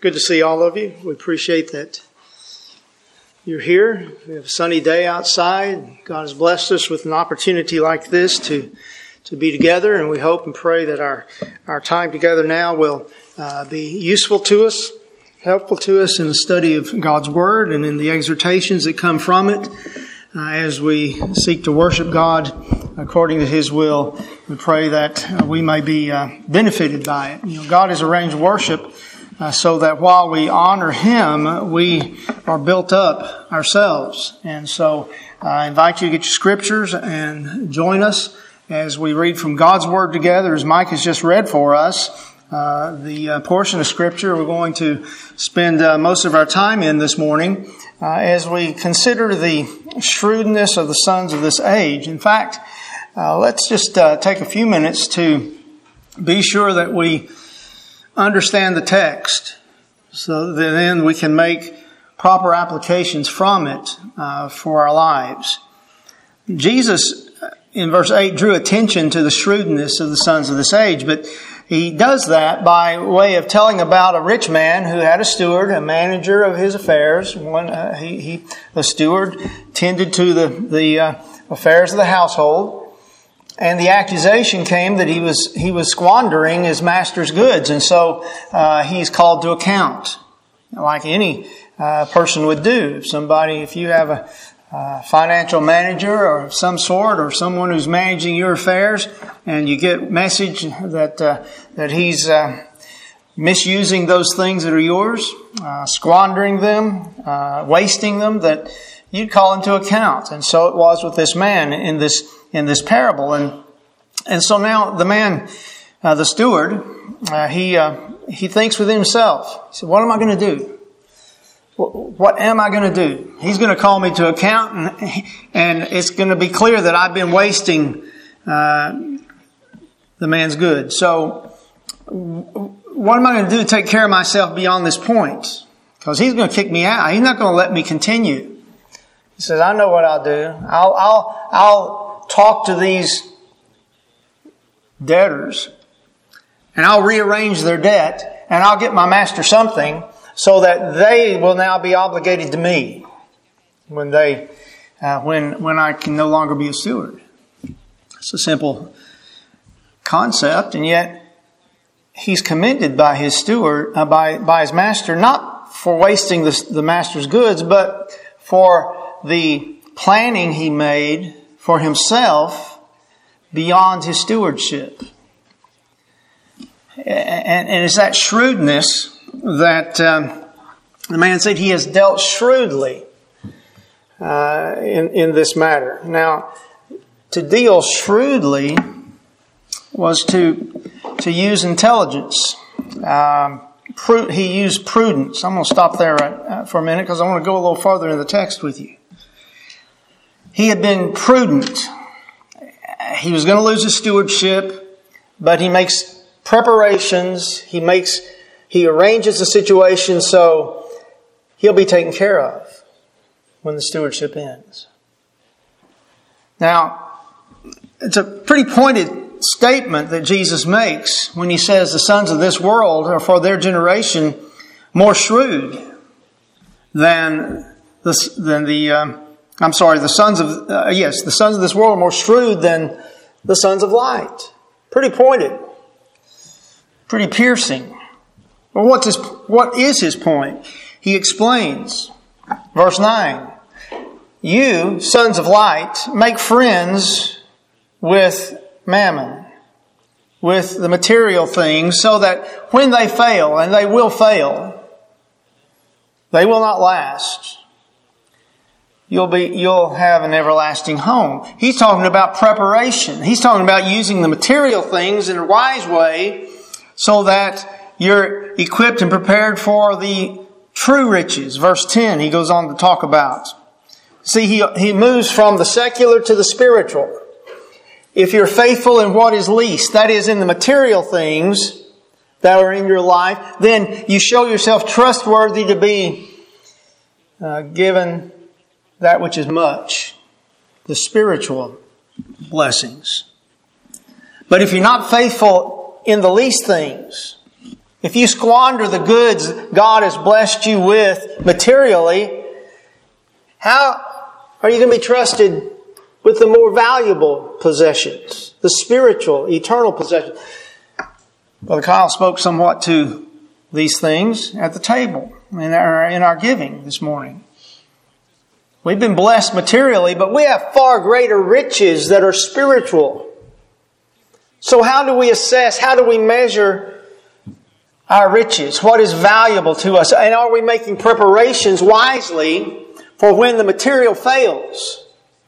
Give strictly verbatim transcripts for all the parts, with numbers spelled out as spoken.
Good to see all of you. We appreciate that you're here. We have a sunny day outside. God has blessed us with an opportunity like this to to be together, and we hope and pray that our, our time together now will uh, be useful to us, helpful to us in the study of God's Word and in the exhortations that come from it uh, as we seek to worship God according to His will. We pray that uh, we may be uh, benefited by it. You know, God has arranged worship Uh, so that while we honor Him, we are built up ourselves. And so I invite you to get your scriptures and join us as we read from God's Word together, as Mike has just read for us. Uh, the uh, portion of Scripture we're going to spend uh, most of our time in this morning uh, as we consider the shrewdness of the sons of this age. In fact, uh, let's just uh, take a few minutes to be sure that we understand the text so that then we can make proper applications from it uh, for our lives. Jesus, in verse eight, drew attention to the shrewdness of the sons of this age, but he does that by way of telling about a rich man who had a steward, a manager of his affairs. One, uh, he, he, the steward tended to the, the uh, affairs of the household. And the accusation came that he was he was squandering his master's goods, and so uh, he's called to account, like any uh, person would do. If somebody, if you have a uh, financial manager or some sort, or someone who's managing your affairs, and you get message that uh, that he's uh, misusing those things that are yours, uh, squandering them, uh, wasting them, that you'd call him to account. And so it was with this man in this. in this parable. And and so now the man, uh, the steward, uh, he uh, he thinks with himself. He said, what am I going to do? What, what am I going to do? He's going to call me to account, and, and it's going to be clear that I've been wasting uh, the man's goods. So what am I going to do to take care of myself beyond this point? Because he's going to kick me out. He's not going to let me continue. He says, I know what I'll do. I'll I'll I'll talk to these debtors, and I'll rearrange their debt, and I'll get my master something so that they will now be obligated to me when they, uh, when when I can no longer be a steward. It's a simple concept, and yet he's commended by his steward, uh, by by his master, not for wasting the, the master's goods, but for the planning he made for himself beyond his stewardship. And, and it's that shrewdness that um, the man said he has dealt shrewdly uh, in, in this matter. Now, to deal shrewdly was to to use intelligence. Um, pru- he used prudence. I'm going to stop there uh, for a minute because I want to go a little further in the text with you. He had been prudent. He was going to lose his stewardship, but he makes preparations. He makes, he arranges the situation so he'll be taken care of when the stewardship ends. Now, it's a pretty pointed statement that Jesus makes when he says the sons of this world are for their generation more shrewd than the, than the, um, I'm sorry, the sons of, uh, yes, the sons of this world are more shrewd than the sons of light. Pretty pointed. Pretty piercing. Well, what's his, what is his point? He explains. Verse nine. You, sons of light, make friends with mammon, with the material things, so that when they fail, and they will fail, they will not last. You'll be, you'll have an everlasting home. He's talking about preparation. He's talking about using the material things in a wise way so that you're equipped and prepared for the true riches. Verse ten, he goes on to talk about. See, he, he moves from the secular to the spiritual. If you're faithful in what is least, that is in the material things that are in your life, then you show yourself trustworthy to be uh, given that which is much, the spiritual blessings. But if you're not faithful in the least things, if you squander the goods God has blessed you with materially, how are you going to be trusted with the more valuable possessions, the spiritual, eternal possessions? Brother Kyle spoke somewhat to these things at the table in our, in our giving this morning. We've been blessed materially, but we have far greater riches that are spiritual. So how do we assess, how do we measure our riches? What is valuable to us? And are we making preparations wisely for when the material fails?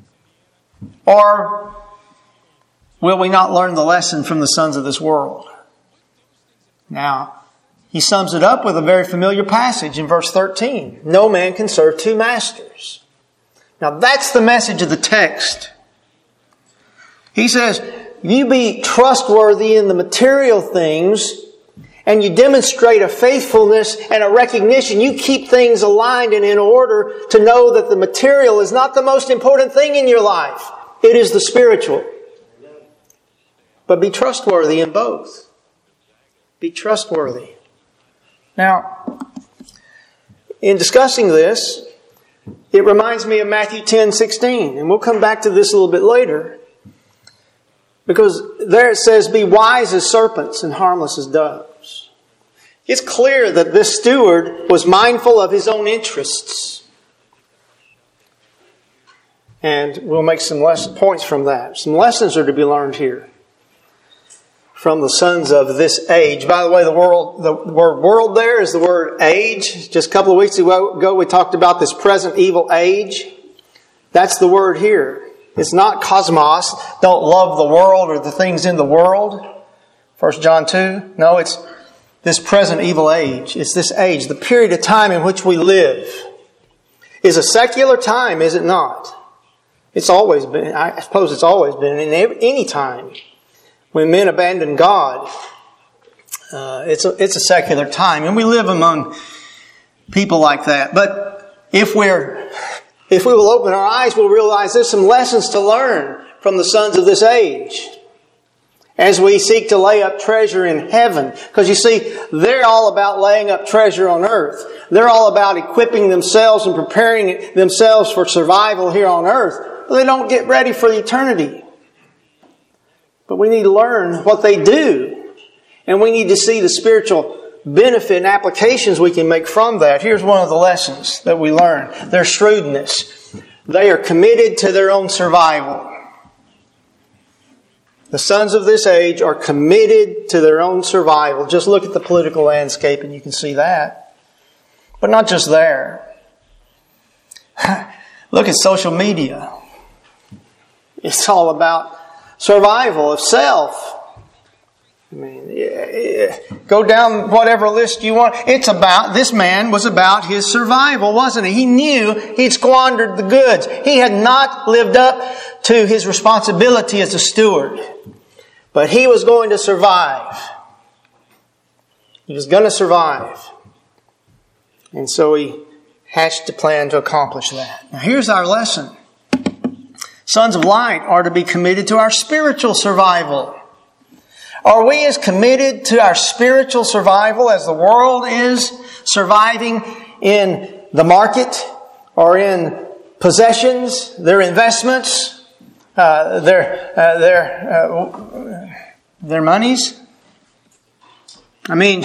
Or will we not learn the lesson from the sons of this world? Now, he sums it up with a very familiar passage in verse thirteen. No man can serve two masters. Now, that's the message of the text. He says, you be trustworthy in the material things, and you demonstrate a faithfulness and a recognition. You keep things aligned and in order to know that the material is not the most important thing in your life. It is the spiritual. But be trustworthy in both. Be trustworthy. Now, in discussing this, it reminds me of Matthew ten sixteen, and we'll come back to this a little bit later. Because there it says, be wise as serpents and harmless as doves. It's clear that this steward was mindful of his own interests. And we'll make some lesson points from that. Some lessons are to be learned here from the sons of this age. By the way, the world, the word world there is the word age. Just a couple of weeks ago, we talked about this present evil age. That's the word here. It's not cosmos. Don't love the world or the things in the world. First John two. No, it's this present evil age. It's this age. The period of time in which we live is a secular time, is it not? It's always been. I suppose it's always been. In any time when men abandon God, uh, it's a, it's a secular time, and we live among people like that. But if we're If we will open our eyes, we'll realize there's some lessons to learn from the sons of this age as we seek to lay up treasure in heaven. Because you see, they're all about laying up treasure on earth. They're all about equipping themselves and preparing themselves for survival here on earth. But they don't get ready for eternity. But we need to learn what they do. And we need to see the spiritual benefit and applications we can make from that. Here's one of the lessons that we learn. Their shrewdness. They are committed to their own survival. The sons of this age are committed to their own survival. Just look at the political landscape and you can see that. But not just there. Look at social media. It's all about survival of self. I mean, yeah, yeah. Go down whatever list you want. It's about, this man was about his survival, wasn't he? He knew he'd squandered the goods. He had not lived up to his responsibility as a steward. But he was going to survive. He was going to survive. And so he hatched a plan to accomplish that. Now here's our lesson. Sons of light are to be committed to our spiritual survival. Are we as committed to our spiritual survival as the world is surviving in the market or in possessions, their investments, uh, their uh, their uh, their monies? I mean,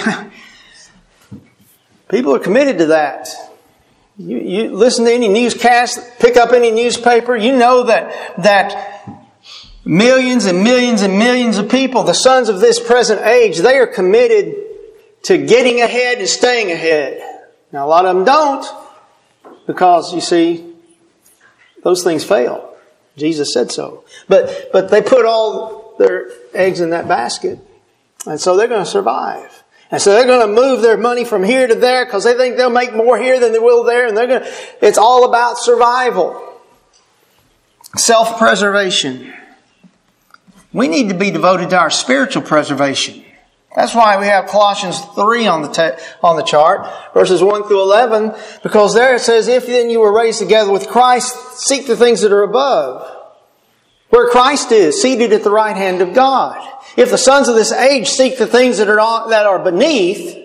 people are committed to that. You, you listen to any newscast, pick up any newspaper, you know that that. Millions and millions and millions of people, the sons of this present age, they are committed to getting ahead and staying ahead. Now, a lot of them don't, because, you see, those things fail. Jesus said so. But but they put all their eggs in that basket, and so they're going to survive. And so they're going to move their money from here to there because they think they'll make more here than they will there, and they're going to, it's all about survival. Self-preservation. We need to be devoted to our spiritual preservation. That's why we have Colossians three on the te- on the chart, verses one through eleven, because there it says, if then you were raised together with Christ, seek the things that are above, where Christ is, seated at the right hand of God. If the sons of this age seek the things that are on, that are beneath,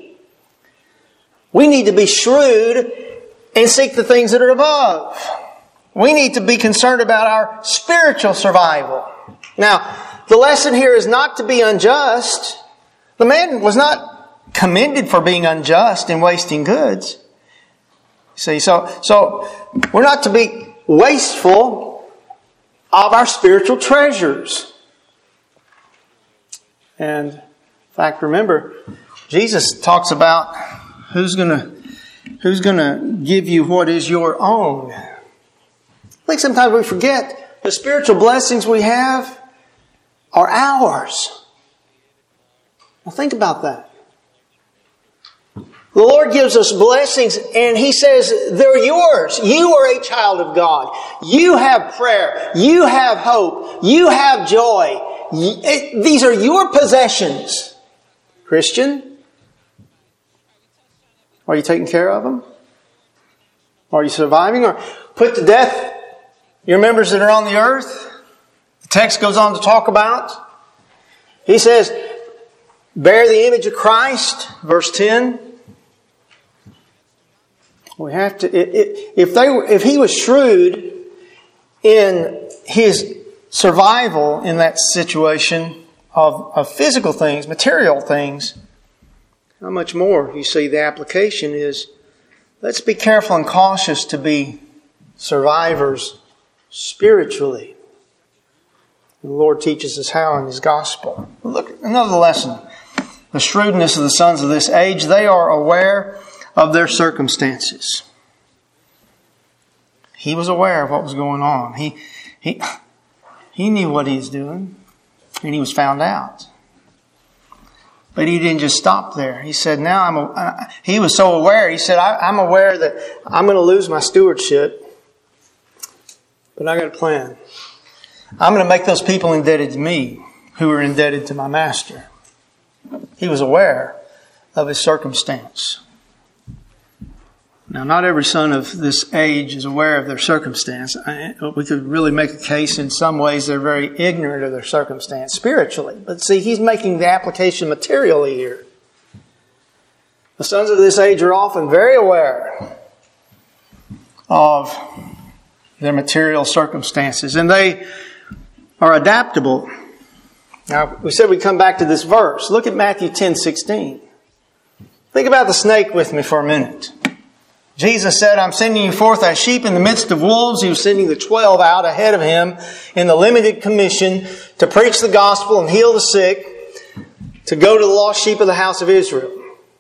We need to be shrewd and seek the things that are above. We need to be concerned about our spiritual survival. Now, the lesson here is not to be unjust. The man was not commended for being unjust and wasting goods. See, so, so we're not to be wasteful of our spiritual treasures. And in fact, remember, Jesus talks about who's going to who's going to give you what is your own. I think sometimes we forget the spiritual blessings we have are ours. Now think about that. The Lord gives us blessings and He says they're yours. You are a child of God. You have prayer. You have hope. You have joy. These are your possessions. Christian, are you taking care of them? Are you surviving or put to death your members that are on the earth? The text goes on to talk about. He says, bear the image of Christ, verse ten. We have to, if they were, if he was shrewd in his survival in that situation of, of physical things, material things, how much more, you see, the application is, let's be careful and cautious to be survivors spiritually. The Lord teaches us how in His gospel. Look, another lesson. The shrewdness of the sons of this age, they are aware of their circumstances. He was aware of what was going on. He, he, he knew what he was doing, and he was found out. But he didn't just stop there. He said, now I'm, a, he was so aware, he said, I, I'm aware that I'm going to lose my stewardship, but I got a plan. I'm going to make those people indebted to me who are indebted to my master. He was aware of his circumstance. Now, not every son of this age is aware of their circumstance. We could really make a case in some ways they're very ignorant of their circumstance spiritually. But see, he's making the application materially here. The sons of this age are often very aware of their material circumstances, and they are adaptable. Now, we said we'd come back to this verse. Look at Matthew ten sixteen. Think about the snake with me for a minute. Jesus said, I'm sending you forth as sheep in the midst of wolves. He was sending the twelve out ahead of Him in the limited commission to preach the gospel and heal the sick, to go to the lost sheep of the house of Israel.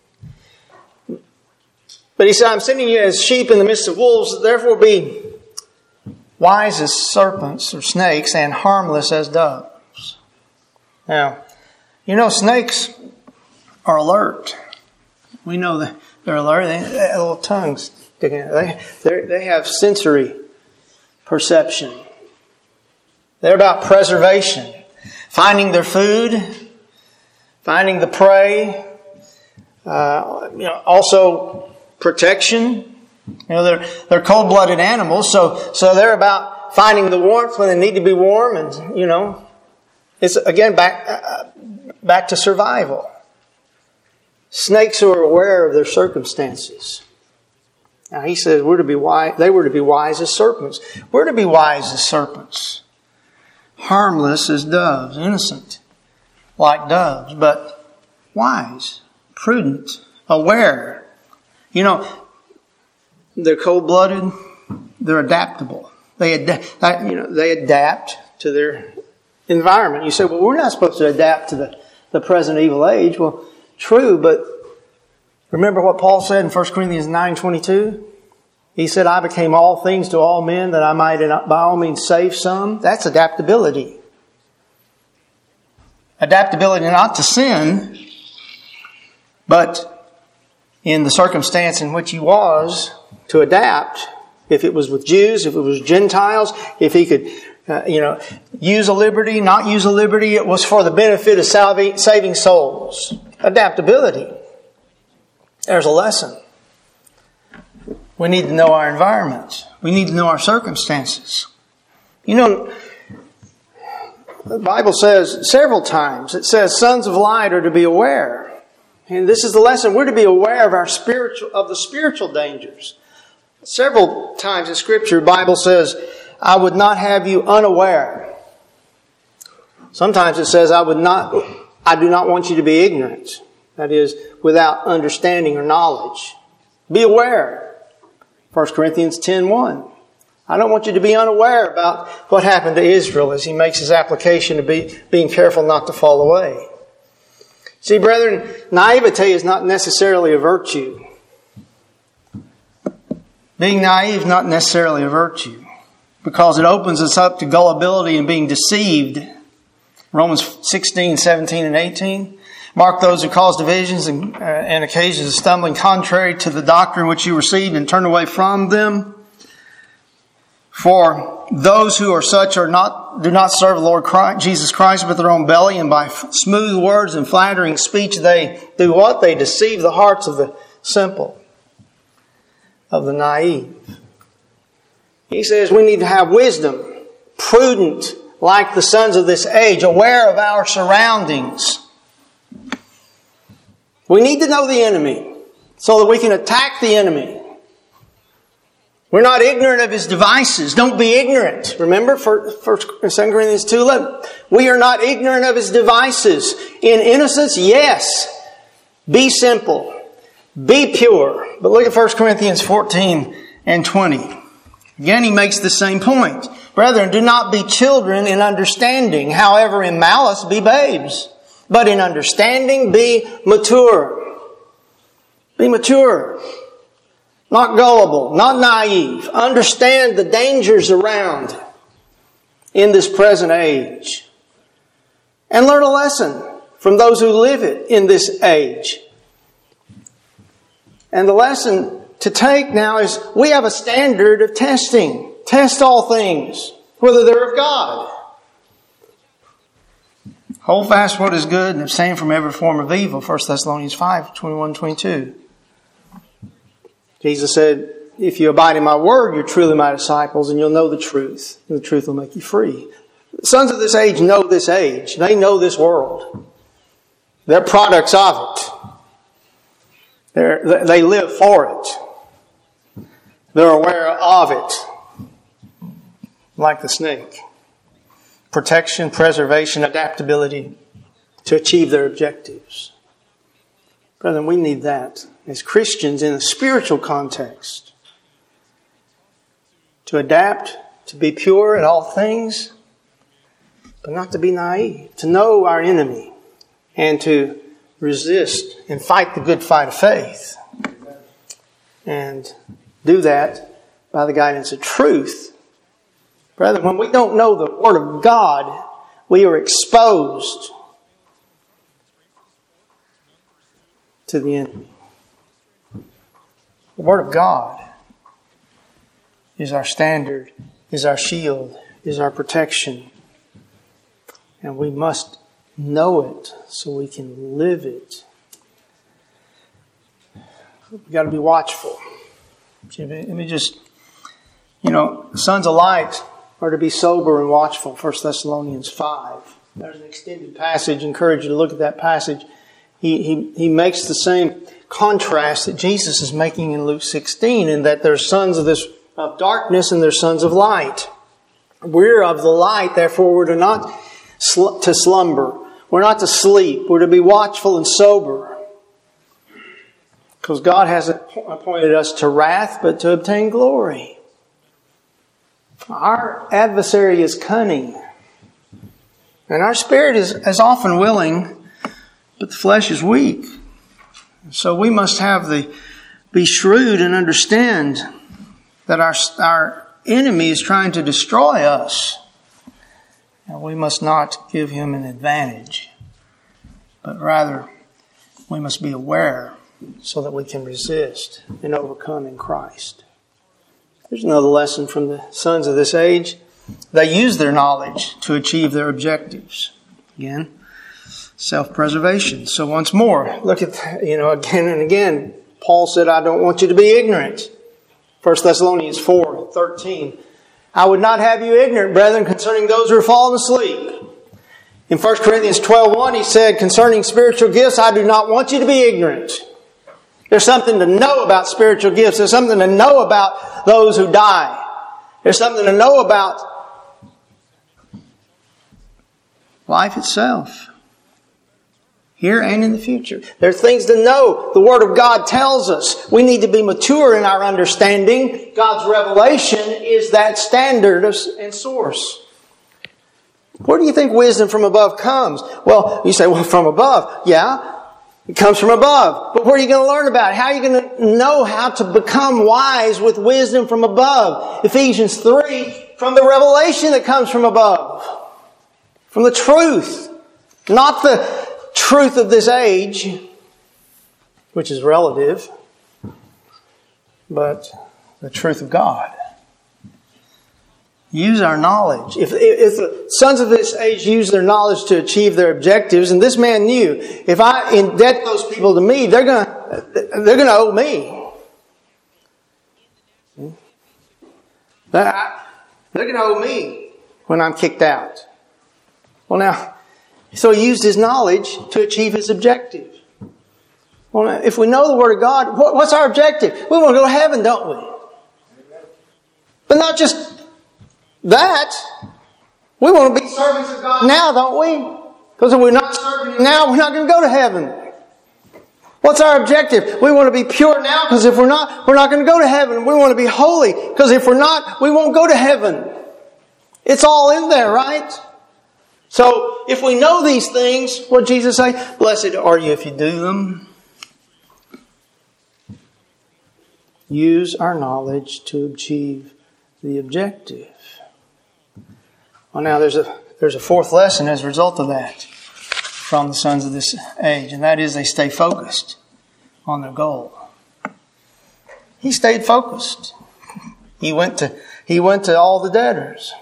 But He said, I'm sending you as sheep in the midst of wolves, therefore be wise as serpents or snakes and harmless as doves. Now, you know, snakes are alert. We know that they're alert. They have little tongues sticking out. They, they have sensory perception. They're about preservation. Finding their food. Finding the prey. Uh, you know, also protection. You know, they're, they're cold-blooded animals, so, so they're about finding the warmth when they need to be warm, and, you know, it's, again, back, uh, back to survival. Snakes are aware of their circumstances. Now he says we're to be wise, they were to be wise as serpents. We're to be wise as serpents. Harmless as doves, innocent like doves, but wise, prudent, aware. You know, they're cold-blooded, they're adaptable. They adapt, you know, they adapt to their environment. You say, well, we're not supposed to adapt to the, the present evil age. Well, true, but remember what Paul said in First Corinthians nine twenty-two? He said, I became all things to all men that I might by all means save some. That's adaptability. Adaptability not to sin, but in the circumstance in which he was, to adapt. If it was with Jews, if it was Gentiles, if he could, uh, you know, use a liberty, not use a liberty, it was for the benefit of salvi- saving souls. Adaptability. There's a lesson. We need to know our environment. We need to know our circumstances. You know, the Bible says several times, it says sons of light are to be aware. And this is the lesson. We're to be aware of our spiritual, of the spiritual dangers. Several times in Scripture, the Bible says, I would not have you unaware. Sometimes it says, I would not, I do not want you to be ignorant. That is, without understanding or knowledge. Be aware. First Corinthians ten one. I don't want you to be unaware about what happened to Israel as he makes his application to be being careful not to fall away. See, brethren, naivete is not necessarily a virtue. Being naive is not necessarily a virtue, because it opens us up to gullibility and being deceived. Romans sixteen, seventeen, and eighteen. Mark those who cause divisions and, uh, and occasions of stumbling contrary to the doctrine which you received, and turn away from them. For those who are such are not do not serve the Lord Christ, Jesus Christ with their own belly, and by smooth words and flattering speech they do what? They deceive the hearts of the simple, of the naive. He says we need to have wisdom, prudent like the sons of this age, aware of our surroundings. We need to know the enemy so that we can attack the enemy. We're not ignorant of his devices. Don't be ignorant. Remember, Second Corinthians two eleven. We are not ignorant of his devices. In innocence, yes. Be simple. Be pure. But look at First Corinthians fourteen and twenty. Again, he makes the same point. Brethren, do not be children in understanding. However, in malice, be babes. But in understanding, be mature. Be mature. Not gullible, not naive. Understand the dangers around in this present age. And learn a lesson from those who live it in this age. And the lesson to take now is we have a standard of testing. Test all things, whether they're of God. Hold fast what is good and abstain from every form of evil. First Thessalonians five, twenty-one, twenty-two. Jesus said, if you abide in my word, you're truly my disciples, and you'll know the truth, and the truth will make you free. The sons of this age know this age. They know this world. They're products of it. They're, they live for it. They're aware of it. Like the snake. Protection, preservation, adaptability to achieve their objectives. Brethren, we need that as Christians in a spiritual context. To adapt, to be pure in all things, but not to be naive. To know our enemy and to resist and fight the good fight of faith. And do that by the guidance of truth. Brethren, when we don't know the Word of God, we are exposed to the enemy. The Word of God is our standard, is our shield, is our protection. And we must know it so we can live it. We've got to be watchful. Let me just, you know, sons of light are to be sober and watchful. First Thessalonians five. There's an extended passage. I encourage you to look at that passage. He, he, he makes the same contrast that Jesus is making in Luke sixteen, in that they're sons of this of darkness and they're sons of light. We're of the light, therefore we're to not sl- to slumber. We're not to sleep. We're to be watchful and sober. Because God hasn't appointed us to wrath, but to obtain glory. Our adversary is cunning. And our spirit is, is often willing, but the flesh is weak. So we must have the be shrewd and understand that our our enemy is trying to destroy us. And we must not give him an advantage, but rather we must be aware so that we can resist and overcome in Christ. There's another lesson from the sons of this age. They use their knowledge to achieve their objectives. Again, self-preservation. So once more, look at, you know, again and again, Paul said, I don't want you to be ignorant. First Thessalonians four thirteen. I would not have you ignorant, brethren, concerning those who are fallen asleep, In First Corinthians twelve one, he said, concerning spiritual gifts, I do not want you to be ignorant. There's something to know about spiritual gifts. There's something to know about those who die. There's something to know about life itself, here and in the future. There's things to know. The Word of God tells us we need to be mature in our understanding. God's revelation is that standard and source. Where do you think wisdom from above comes? Well, you say, well, from above. Yeah, it comes from above. But where are you going to learn about it? How are you going to know how to become wise with wisdom from above? Ephesians three, from the revelation that comes from above. From the truth. Not the truth of this age, which is relative, but the truth of God. Use our knowledge. If, if the sons of this age use their knowledge to achieve their objectives, and this man knew, if I indebt those people to me, they're gonna they're gonna owe me. They're gonna owe me when I'm kicked out. Well, now, so he used his knowledge to achieve his objective. Well, now, if we know the Word of God, what's our objective? We want to go to heaven, don't we? But not just that. We want to be servants of God now, don't we? Because if we're not serving Him now, we're not going to go to heaven. What's our objective? We want to be pure now, because if we're not, we're not going to go to heaven. We want to be holy, because if we're not, we won't go to heaven. It's all in there, right? So, if we know these things, what did Jesus say? Blessed are you if you do them. Use our knowledge to achieve the objective. Well, now there's a there's a fourth lesson as a result of that from the sons of this age, and that is they stay focused on their goal. He stayed focused. He went to he went to all the debtors.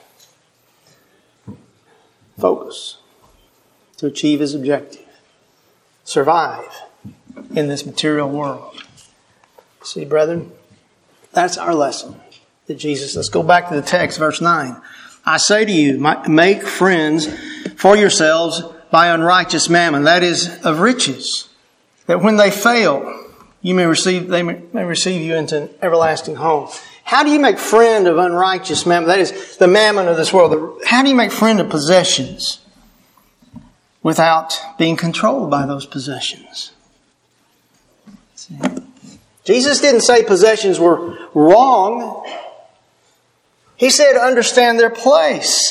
Focus to achieve his objective. Survive in this material world. See, brethren, that's our lesson that Jesus. Let's go back to the text, verse nine. I say to you, make friends for yourselves by unrighteous mammon, that is, of riches, that when they fail, you may receive they may receive you into an everlasting home. How do you make friend of unrighteous mammon? That is, the mammon of this world. How do you make friend of possessions without being controlled by those possessions? See? Jesus didn't say possessions were wrong. He said understand their place.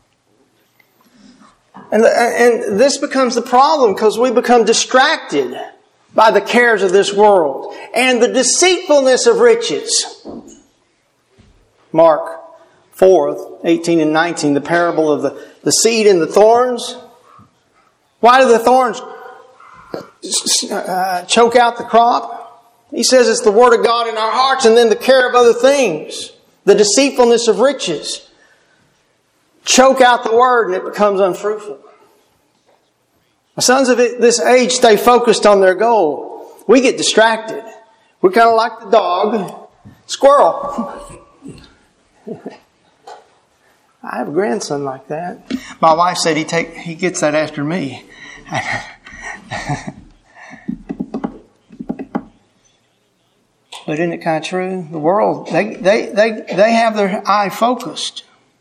And, and this becomes the problem because we become distracted by the cares of this world and the deceitfulness of riches. Mark four, eighteen and nineteen, the parable of the, the seed and the thorns. Why do the thorns uh, choke out the crop? He says it's the Word of God in our hearts and then the care of other things. The deceitfulness of riches. Choke out the Word and it becomes unfruitful. The sons of this age stay focused on their goal. We get distracted. We're kind of like the dog. Squirrel. I have a grandson like that. My wife said he take he gets that after me. But isn't it kind of true? The world, they they they, they have their eye focused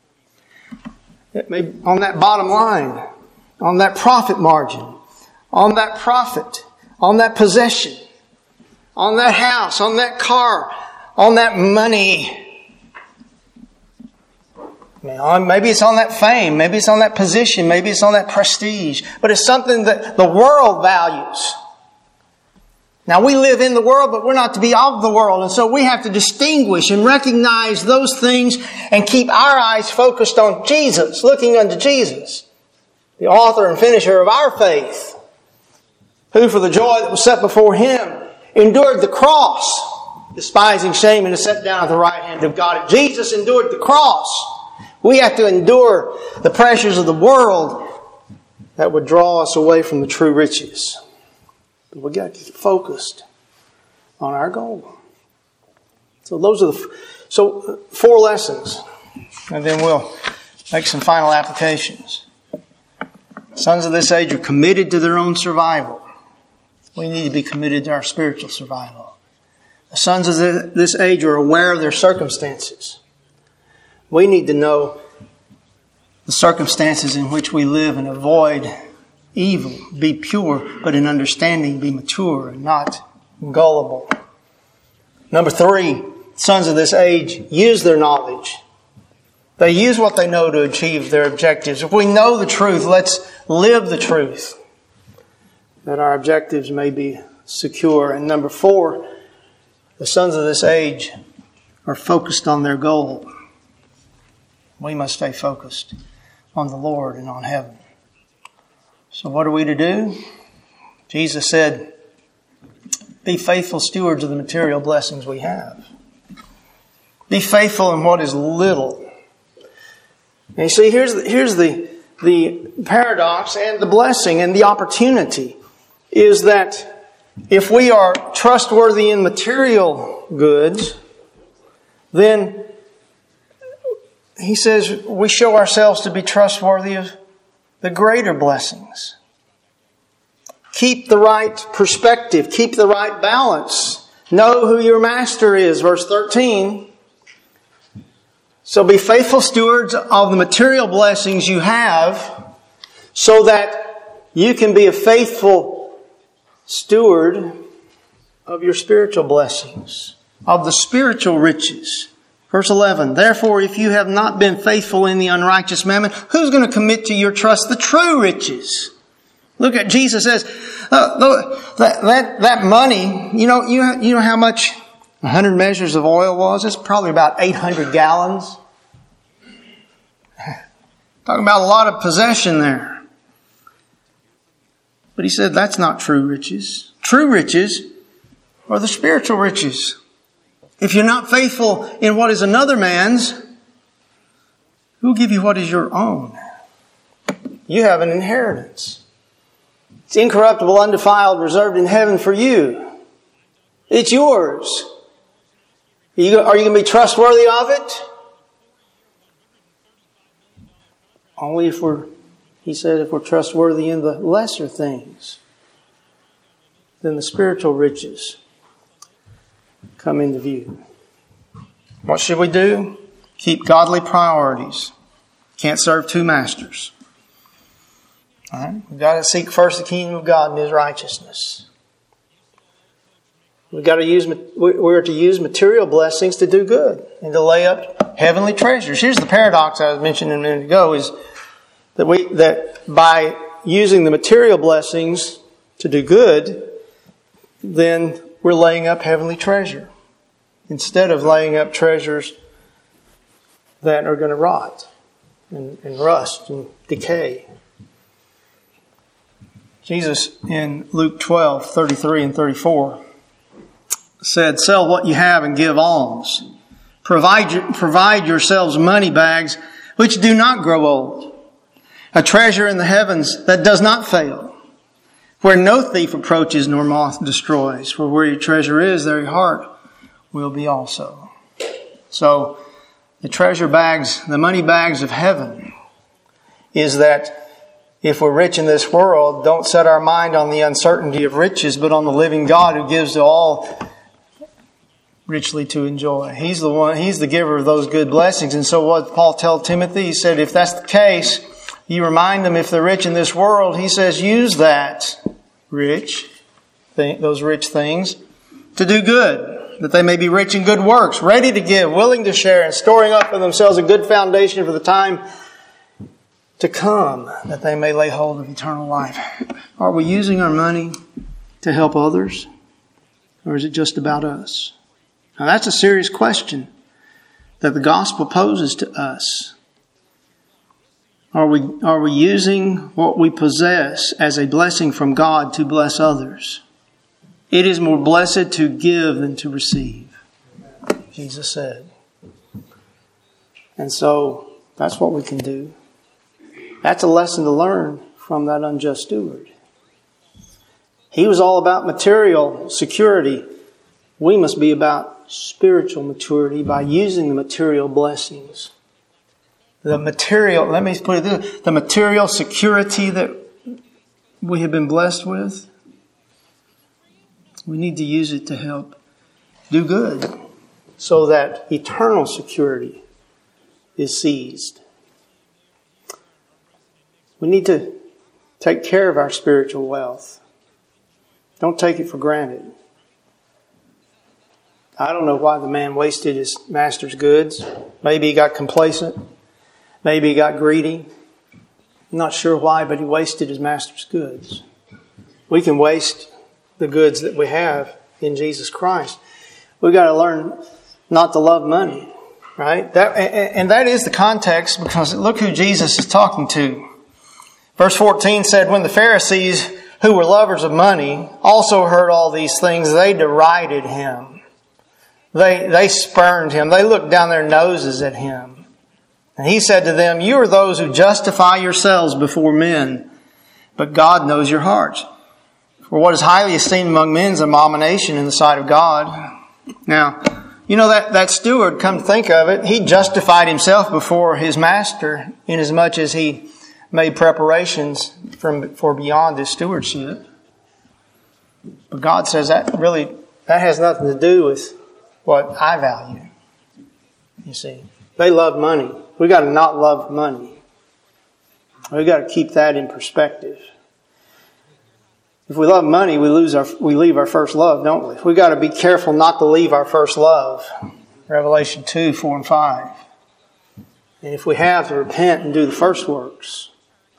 on that bottom line, on that profit margin, on that profit, on that possession, on that house, on that car, on that money. Maybe it's on that fame, maybe it's on that position, maybe it's on that prestige, but it's something that the world values. Now we live in the world, but we're not to be of the world, and so we have to distinguish and recognize those things and keep our eyes focused on Jesus, looking unto Jesus, the author and finisher of our faith, who for the joy that was set before Him endured the cross, despising shame, and is set down at the right hand of God. If Jesus endured the cross, we have to endure the pressures of the world that would draw us away from the true riches. But we've got to keep focused on our goal. So those are the so four lessons, and then we'll make some final applications. Sons of this age are committed to their own survival. We need to be committed to our spiritual survival. The sons of this age are aware of their circumstances. We need to know the circumstances in which we live and avoid evil. Be pure, but in understanding be mature and not gullible. Number three, sons of this age use their knowledge. They use what they know to achieve their objectives. If we know the truth, let's live the truth, that our objectives may be secure. And number four, the sons of this age are focused on their goal. We must stay focused on the Lord and on heaven. So what are we to do? Jesus said, be faithful stewards of the material blessings we have. Be faithful in what is little. And you see, here's the, here's the, the paradox and the blessing and the opportunity is that if we are trustworthy in material goods, then he says we show ourselves to be trustworthy of the greater blessings. Keep the right perspective. Keep the right balance. Know who your master is. Verse thirteen. So be faithful stewards of the material blessings you have so that you can be a faithful steward of your spiritual blessings, of the spiritual riches. Verse eleven, therefore, if you have not been faithful in the unrighteous mammon, who's going to commit to your trust the true riches? Look at Jesus says, uh, that, that, that money, you know, you, you know how much a hundred measures of oil was? It's probably about eight hundred gallons. Talking about a lot of possession there. But he said that's not true riches. True riches are the spiritual riches. If you're not faithful in what is another man's, who will give you what is your own? You have an inheritance. It's incorruptible, undefiled, reserved in heaven for you. It's yours. Are you, are you going to be trustworthy of it? Only if we're, he said, if we're trustworthy in the lesser things, then the spiritual riches come into view. What should we do? Keep godly priorities. Can't serve two masters. All right? We've got to seek first the kingdom of God and His righteousness. We've got to use, we're to use material blessings to do good and to lay up heavenly treasures. Here's the paradox I was mentioning a minute ago is that we, that by using the material blessings to do good, then we're laying up heavenly treasure instead of laying up treasures that are going to rot and, and rust and decay. Jesus in Luke twelve, thirty-three and thirty-four said, sell what you have and give alms. Provide, provide yourselves money bags which do not grow old, a treasure in the heavens that does not fail, where no thief approaches nor moth destroys. For where your treasure is, there your heart will be also. So the treasure bags, the money bags of heaven is that if we're rich in this world, don't set our mind on the uncertainty of riches, but on the living God who gives to all richly to enjoy. He's the one, He's the giver of those good blessings. And so what Paul told Timothy, he said, if that's the case, you remind them if they're rich in this world, he says, use that rich, those rich things to do good, that they may be rich in good works, ready to give, willing to share, and storing up for themselves a good foundation for the time to come, that they may lay hold of eternal life. Are we using our money to help others? Or is it just about us? Now that's a serious question that the gospel poses to us. Are we, are we using what we possess as a blessing from God to bless others? It is more blessed to give than to receive, Jesus said. And so that's what we can do. That's a lesson to learn from that unjust steward. He was all about material security. We must be about spiritual maturity by using the material blessings. The material, let me put it this, the material security that we have been blessed with, we need to use it to help do good so that eternal security is seized. We need to take care of our spiritual wealth. Don't take it for granted. I don't know why the man wasted his master's goods. Maybe he got complacent. Maybe he got greedy. I'm not sure why, but he wasted his master's goods. We can waste the goods that we have in Jesus Christ. We've got to learn not to love money, right? That, and that is the context, because look who Jesus is talking to. Verse fourteen said, when the Pharisees, who were lovers of money, also heard all these things, they derided him. They, they spurned him. They looked down their noses at him. And he said to them, you are those who justify yourselves before men, but God knows your hearts. For what is highly esteemed among men is an abomination in the sight of God. Now, you know, that, that steward, come to think of it, he justified himself before his master inasmuch as he made preparations from, for beyond his stewardship. But God says that really, that has nothing to do with what I value. You see, they love money. We got to not love money. We got to keep that in perspective. If we love money, we lose our, we leave our first love, don't we? We got to be careful not to leave our first love. Revelation two, four, and five. And if we have to repent and do the first works,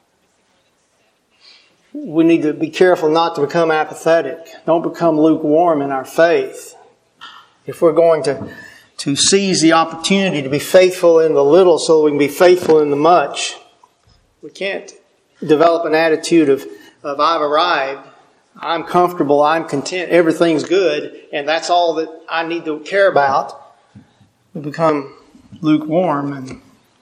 we need to be careful not to become apathetic. Don't become lukewarm in our faith. If we're going to, to seize the opportunity to be faithful in the little so we can be faithful in the much, we can't develop an attitude of, of I've arrived, I'm comfortable, I'm content, everything's good, and that's all that I need to care about. We become lukewarm and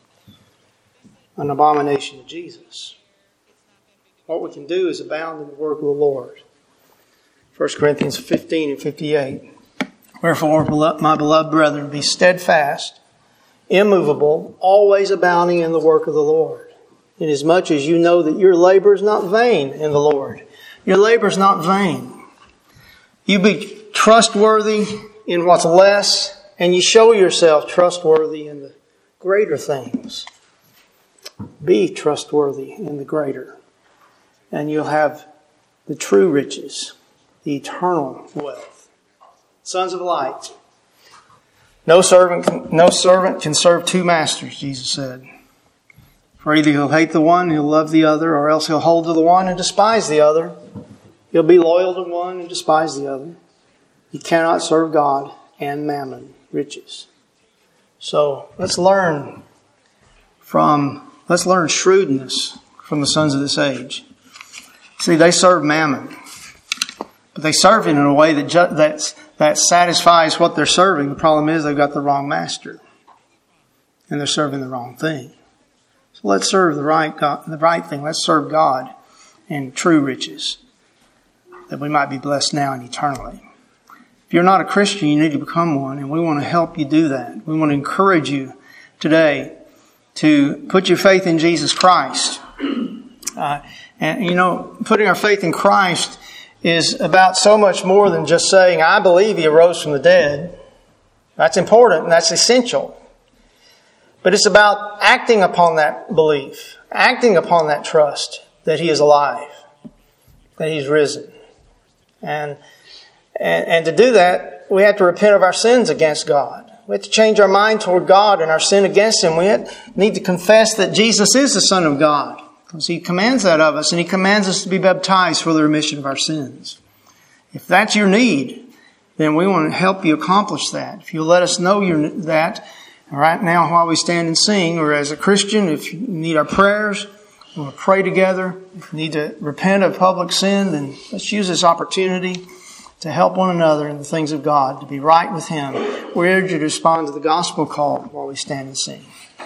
an abomination to Jesus. What we can do is abound in the work of the Lord. First Corinthians fifteen and fifty-eight. Wherefore, my beloved brethren, be steadfast, immovable, always abounding in the work of the Lord, inasmuch as you know that your labor is not vain in the Lord. Your labor is not vain. You be trustworthy in what's less, and you show yourself trustworthy in the greater things. Be trustworthy in the greater, and you'll have the true riches, the eternal wealth. Sons of light. No servant can, no servant can serve two masters, Jesus said. For either he'll hate the one, he'll love the other, or else he'll hold to the one and despise the other. He'll be loyal to one and despise the other. You cannot serve God and mammon, riches. So let's learn from, let's learn shrewdness from the sons of this age. See, they serve mammon, but they serve it in a way that ju- that's that satisfies what they're serving. The problem is they've got the wrong master, and they're serving the wrong thing. So let's serve the right God, the right thing. Let's serve God and true riches, that we might be blessed now and eternally. If you're not a Christian, you need to become one, and we want to help you do that. We want to encourage you today to put your faith in Jesus Christ. Uh, and, you know, putting our faith in Christ is about so much more than just saying, I believe He arose from the dead. That's important and that's essential. But it's about acting upon that belief, acting upon that trust that He is alive, that He's risen. And, and, and to do that, we have to repent of our sins against God. We have to change our mind toward God and our sin against Him. We have, need to confess that Jesus is the Son of God, because He commands that of us, and He commands us to be baptized for the remission of our sins. If that's your need, then we want to help you accomplish that. If you'll let us know your, that right now while we stand and sing, or as a Christian, if you need our prayers, we'll pray together. If you need to repent of public sin, then let's use this opportunity to help one another in the things of God, to be right with Him. We urge you to respond to the gospel call while we stand and sing.